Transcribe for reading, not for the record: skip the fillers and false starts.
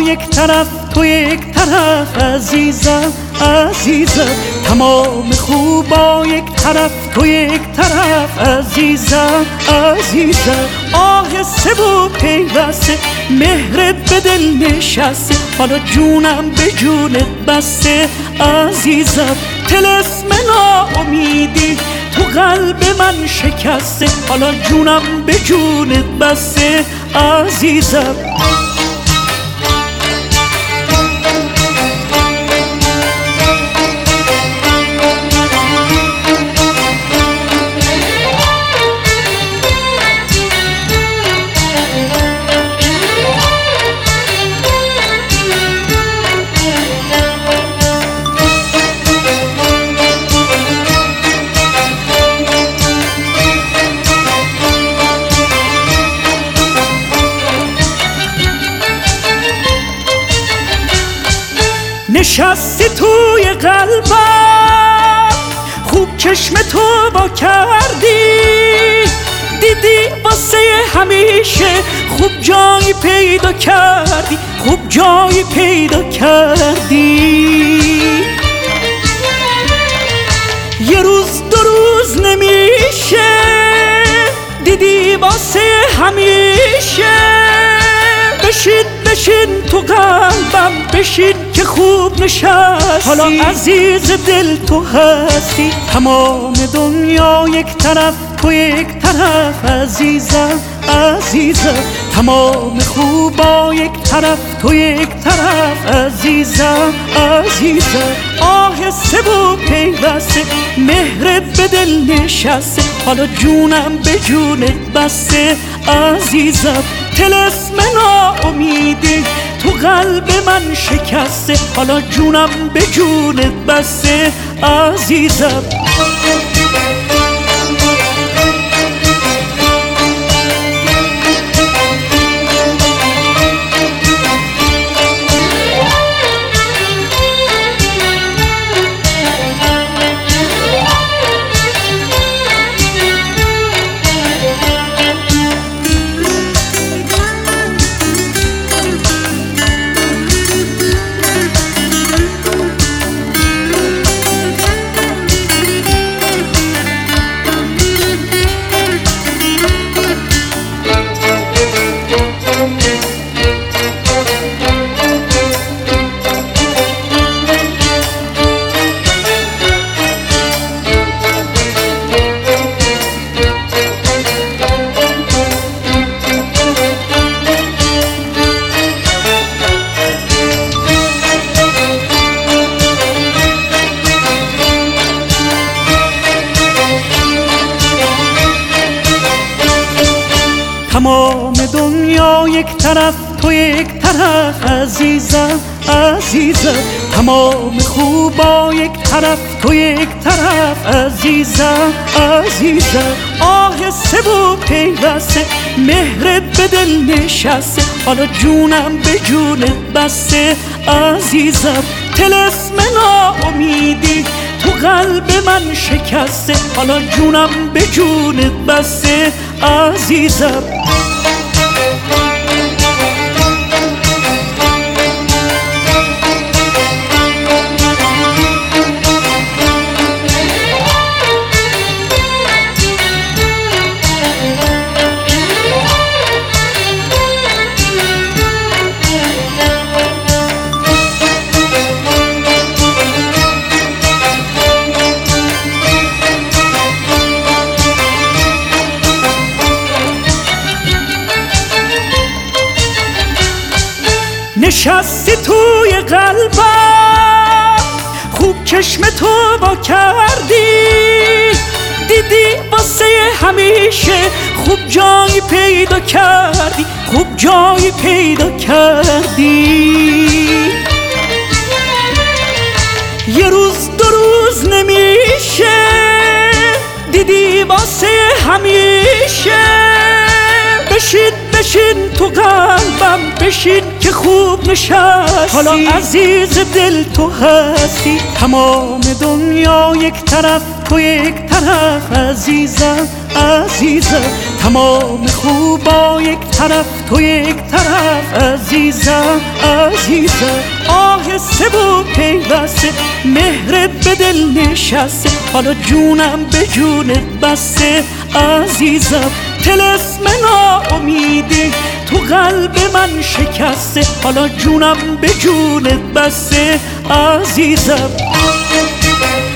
یک طرف تو یک طرف عزیزم عزیزم، تمام خوبا یک طرف تو یک طرف عزیزم عزیزم. آهسته و پیوسته مهرت به دل نشسته، حالا جونم به جونت بسته عزیزم. طلسم ناامیدی تو قلب من شکسته، حالا جونم به جونت بسته عزیزم. نشستی توی قلبم، خوب چشم تو با کردی، دیدی واسه همیشه خوب جایی پیدا کردی، خوب جایی پیدا کردی. یه روز دو روز نمیشه، دیدی واسه همیشه. بشین بشین تو قلبم بشین که خوب نشستی، حالا عزیز دل تو هستی. تمام دنیا یک طرف تو یک طرف عزیزم عزیزم، تمام خوبا یک طرف تو یک طرف عزیزم عزیزم. آهسته و پیوسته مهرت به دل نشسته، حالا جونم به جونت بسته عزیزم. طلسم ناامیدی تو قلب من شکسته، حالا جونم به جونت بسته عزیزم. تمام دنیا یک طرف تو یک طرف عزیزم عزیزم، تمام خوبا یک طرف تو یک طرف عزیزم عزیزم. آهسته و پیوسته مهرت به دل نشسته، حالا جونم به جونت بسته عزیزم. طلسم ناامیدی تو قلب من شکسته، حالا جونم به جونت بسته عزیزم. نشستی توی قلبم، خوب چشم تو با کردی، دیدی واسه همیشه خوب جایی پیدا کردی، خوب جایی پیدا کردی. یه روز دو روز نمیشه، دیدی واسه همیشه. بشین بشین تو قلبم بشین که چه خوب نشستی، حالا عزیز دل تو هستی. تمام دنیا یک طرف تو یک طرف عزیزم عزیزم، تمام خوبا یک طرف تو یک طرف عزیزم عزیزم. آهسته و پیوسته مهرت به دل نشسته، حالا جونم به جونت بسته عزیزم. طلسم ناامیدی تو قلب من شکسته، حالا جونم به جونت بسته عزیزم.